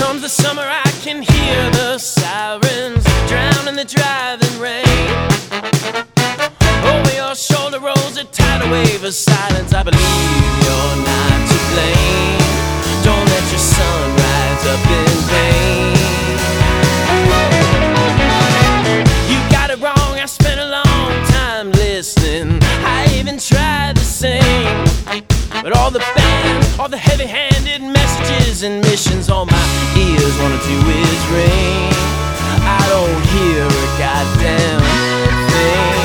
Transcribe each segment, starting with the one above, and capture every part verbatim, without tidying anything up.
comes the summer, I can hear the sirens drowning the driving rain. Over your shoulder rolls a tidal wave of silence. I believe you're not to blame. Don't let your sun rise up in pain. You got it wrong, I spent a long time listening. I even tried to sing, but all the band, all the heavy-handed messages and missions all my ears wanna do is ring. I don't hear a goddamn thing.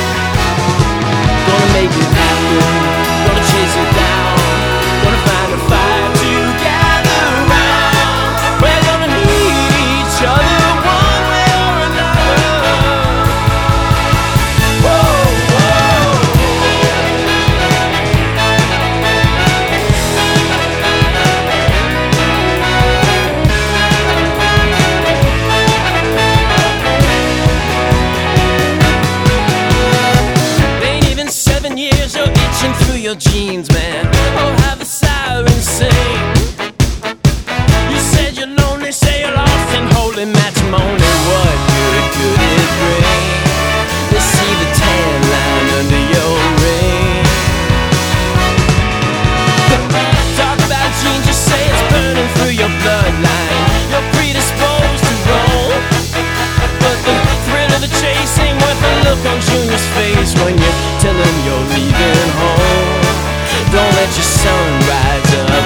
Gonna make it happen, gonna chase it down, gonna find a fire to gather around. We're gonna need each other one way or another. Whoa, whoa. Ain't even seven years, you're itching through your jeans, man. Oh, have the sirens sing. You said you're lonely, say you're lost in holy matrimony. What good could it bring? To see the tan line under your ring. Talk about genes, you say it's burning through your bloodline. You're predisposed to roll, but the thrill of the chase ain't worth the look on Junior's face when you tell him you're leaving home. Don't let your sun rise up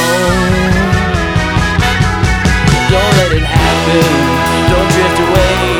alone. Don't let it happen. Don't drift away.